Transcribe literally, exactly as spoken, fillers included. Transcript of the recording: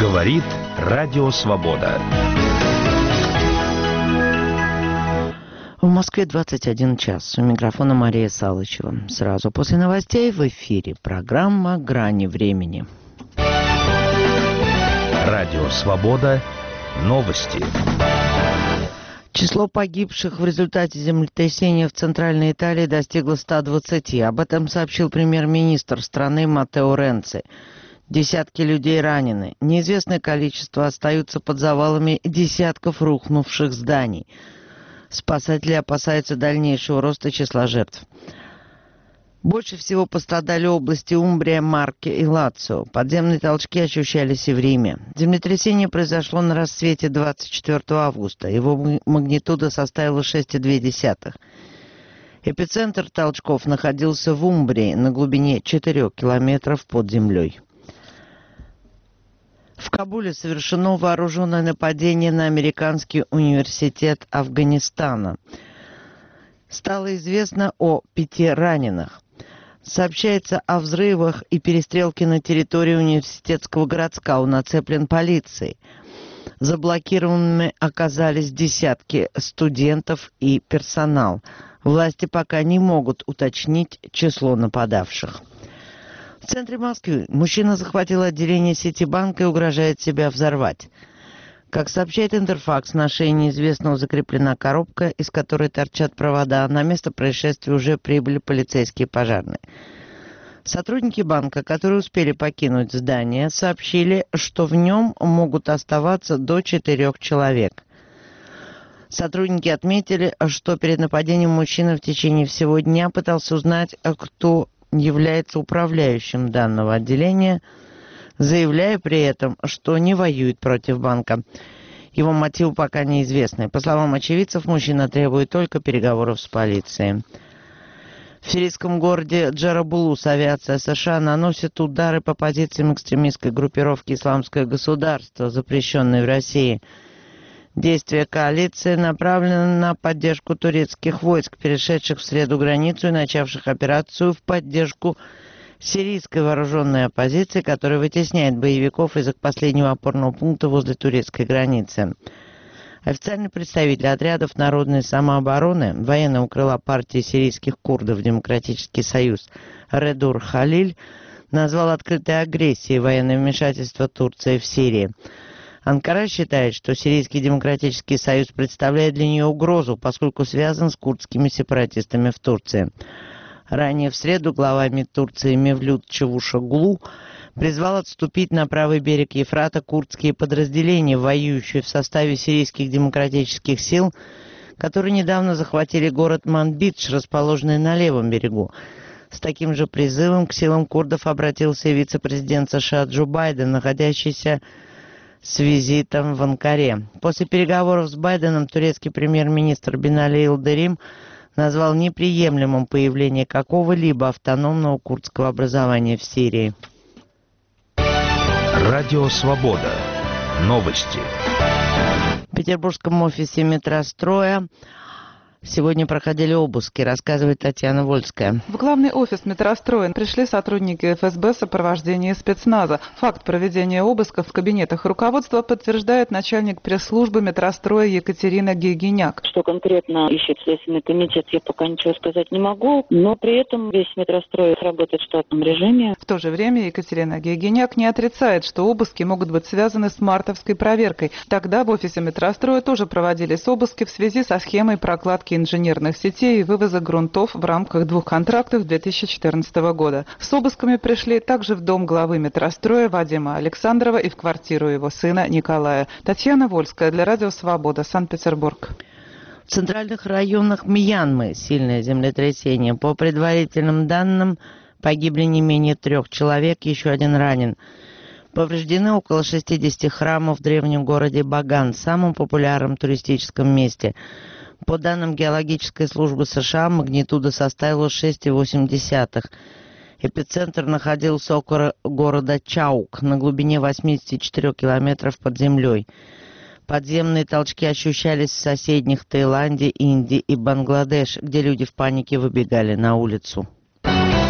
Говорит Радио Свобода. В Москве двадцать один час. У микрофона Мария Салычева. Сразу после новостей в эфире программа «Грани времени». Радио Свобода. Новости. Число погибших в результате землетрясения в Центральной Италии достигло ста двадцати. Об этом сообщил премьер-министр страны Маттео Ренци. Десятки людей ранены. Неизвестное количество остаются под завалами десятков рухнувших зданий. Спасатели опасаются дальнейшего роста числа жертв. Больше всего пострадали области Умбрия, Марке и Лацио. Подземные толчки ощущались и в Риме. Землетрясение произошло на рассвете двадцать четвёртого августа. Его магнитуда составила шесть целых две десятых. Эпицентр толчков находился в Умбрии на глубине четырёх километров под землей. В Кабуле совершено вооруженное нападение на американский университет Афганистана. Стало известно о пяти раненых. Сообщается о взрывах и перестрелке на территории университетского городка. Он оцеплен полицией. Заблокированными оказались десятки студентов и персонал. Власти пока не могут уточнить число нападавших. В центре Москвы мужчина захватил отделение Ситибанка и угрожает себя взорвать. Как сообщает Интерфакс, на шее неизвестного закреплена коробка, из которой торчат провода. На место происшествия уже прибыли полицейские и пожарные. Сотрудники банка, которые успели покинуть здание, сообщили, что в нем могут оставаться до четырех человек. Сотрудники отметили, что перед нападением мужчина в течение всего дня пытался узнать, кто является управляющим данного отделения, заявляя при этом, что не воюет против банка. Его мотивы пока неизвестны. По словам очевидцев, мужчина требует только переговоров с полицией. В сирийском городе Джарабулус авиация США наносит удары по позициям экстремистской группировки «Исламское государство», запрещенной в России. Действия коалиции направлены на поддержку турецких войск, перешедших в среду границу и начавших операцию в поддержку сирийской вооруженной оппозиции, которая вытесняет боевиков из их последнего опорного пункта возле турецкой границы. Официальный представитель отрядов народной самообороны, военного крыла партии сирийских курдов «Демократический союз» Редур Халиль, назвал открытой агрессией военное вмешательство Турции в Сирии. Анкара считает, что Сирийский демократический союз представляет для нее угрозу, поскольку связан с курдскими сепаратистами в Турции. Ранее в среду глава МИД Турции Мевлют Чавушоглу призвал отступить на правый берег Ефрата курдские подразделения, воюющие в составе сирийских демократических сил, которые недавно захватили город Манбидж, расположенный на левом берегу. С таким же призывом к силам курдов обратился и вице-президент США Джо Байден, находящийся с визитом в Анкаре. После переговоров с Байденом турецкий премьер-министр Бинали Йылдырым назвал неприемлемым появление какого-либо автономного курдского образования в Сирии. Радио Свобода. Новости. В петербургском офисе метростроя сегодня проходили обыски, рассказывает Татьяна Вольская. В главный офис метростроя пришли сотрудники эф эс бэ в сопровождении спецназа. Факт проведения обысков в кабинетах руководства подтверждает начальник пресс-службы метростроя Екатерина Гегеняк. Что конкретно ищет Следственный комитет, я пока ничего сказать не могу, но при этом весь метрострой работает в штатном режиме. В то же время Екатерина Гегеняк не отрицает, что обыски могут быть связаны с мартовской проверкой. Тогда в офисе метростроя тоже проводились обыски в связи со схемой прокладки инженерных сетей и вывоза грунтов в рамках двух контрактов две тысячи четырнадцатого года. С обысками пришли также в дом главы метростроя Вадима Александрова и в квартиру его сына Николая. Татьяна Вольская для Радио Свобода, Санкт-Петербург. В центральных районах Мьянмы сильное землетрясение. По предварительным данным, погибли не менее трех человек, еще один ранен. Повреждены около шестидесяти храмов в древнем городе Баган, самом популярном туристическом месте. По данным геологической службы США, магнитуда составила шесть целых восемь десятых. Эпицентр находился около города Чаук на глубине восьмидесяти четырёх километров под землей. Подземные толчки ощущались в соседних Таиланде, Индии и Бангладеш, где люди в панике выбегали на улицу.